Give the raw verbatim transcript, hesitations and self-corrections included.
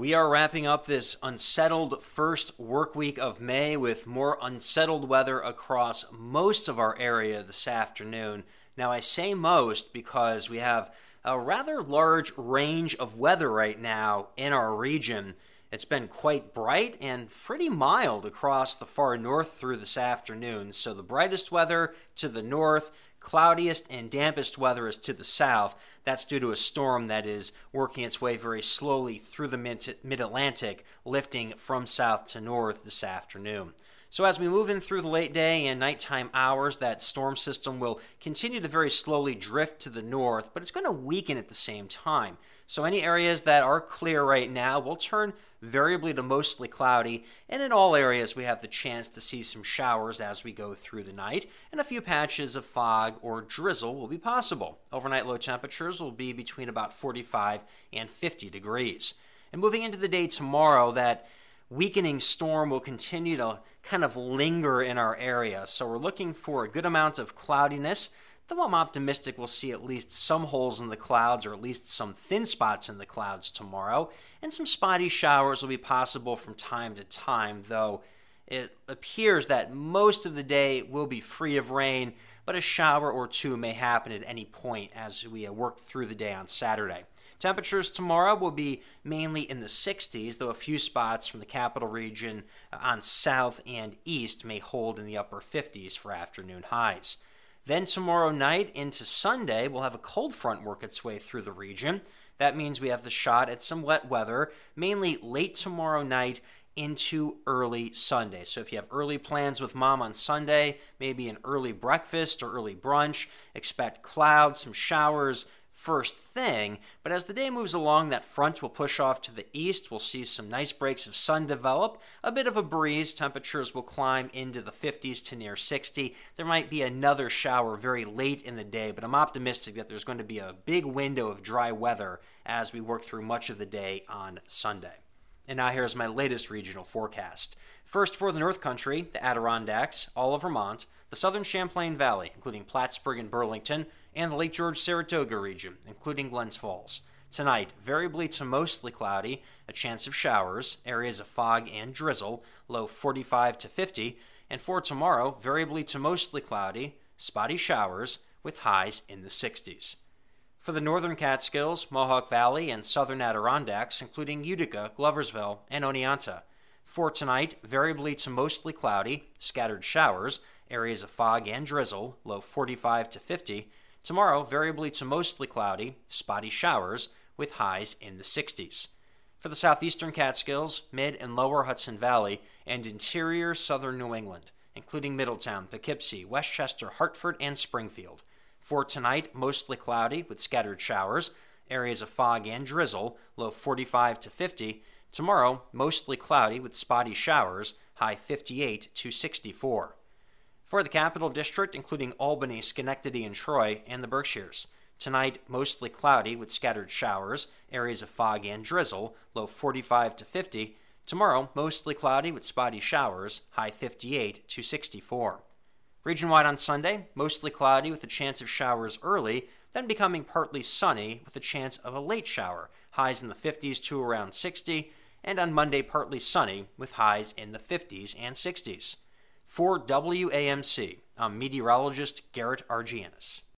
We are wrapping up this unsettled first work week of May with more unsettled weather across most of our area this afternoon. Now, I say most because we have a rather large range of weather right now in our region. It's been quite bright and pretty mild across the far north through this afternoon. So the brightest weather to the north, cloudiest and dampest weather is to the south. That's due to a storm that is working its way very slowly through the mid-Atlantic, lifting from south to north this afternoon. So as we move in through the late day and nighttime hours, that storm system will continue to very slowly drift to the north, but it's going to weaken at the same time. So any areas that are clear right now will turn variably to mostly cloudy, and in all areas we have the chance to see some showers as we go through the night, and a few patches of fog or drizzle will be possible. Overnight low temperatures will be between about forty-five and fifty degrees. And moving into the day tomorrow, that weakening storm will continue to kind of linger in our area, so we're looking for a good amount of cloudiness. Though I'm optimistic we'll see at least some holes in the clouds, or at least some thin spots in the clouds tomorrow, and some spotty showers will be possible from time to time, though it appears that most of the day will be free of rain, but a shower or two may happen at any point as we work through the day on Saturday. Temperatures tomorrow will be mainly in the sixties, though a few spots from the capital region on south and east may hold in the upper fifties for afternoon highs. Then tomorrow night into Sunday, we'll have a cold front work its way through the region. That means we have the shot at some wet weather, mainly late tomorrow night into early Sunday. So if you have early plans with mom on Sunday, maybe an early breakfast or early brunch, expect clouds, some showers first thing, but as the day moves along, that front will push off to the east. We'll see some nice breaks of sun develop, a bit of a breeze. Temperatures will climb into the fifties to near sixty. There might be another shower very late in the day, but I'm optimistic that there's going to be a big window of dry weather as we work through much of the day on Sunday. And now here's my latest regional forecast. First, for the North Country, the Adirondacks, all of Vermont, the southern Champlain Valley, including Plattsburgh and Burlington, and the Lake George-Saratoga region, including Glens Falls. Tonight, variably to mostly cloudy, a chance of showers, areas of fog and drizzle, low forty-five to fifty, and for tomorrow, variably to mostly cloudy, spotty showers, with highs in the sixties. For the northern Catskills, Mohawk Valley, and southern Adirondacks, including Utica, Gloversville, and Oneonta. For tonight, variably to mostly cloudy, scattered showers, areas of fog and drizzle, low forty-five to fifty. Tomorrow, variably to mostly cloudy, spotty showers, with highs in the sixties. For the southeastern Catskills, mid and lower Hudson Valley, and interior southern New England, including Middletown, Poughkeepsie, Westchester, Hartford, and Springfield. For tonight, mostly cloudy with scattered showers, areas of fog and drizzle, low forty-five to fifty. Tomorrow, mostly cloudy with spotty showers, high fifty-eight to sixty-four. For the Capital District, including Albany, Schenectady, and Troy, and the Berkshires. Tonight, mostly cloudy with scattered showers, areas of fog and drizzle, low forty-five to fifty. Tomorrow, mostly cloudy with spotty showers, high fifty-eight to sixty-four. Region-wide on Sunday, mostly cloudy with a chance of showers early, then becoming partly sunny with a chance of a late shower, highs in the fifties to around sixty, and on Monday, partly sunny with highs in the fifties and sixties. For W A M C, I'm meteorologist Garrett Argianis.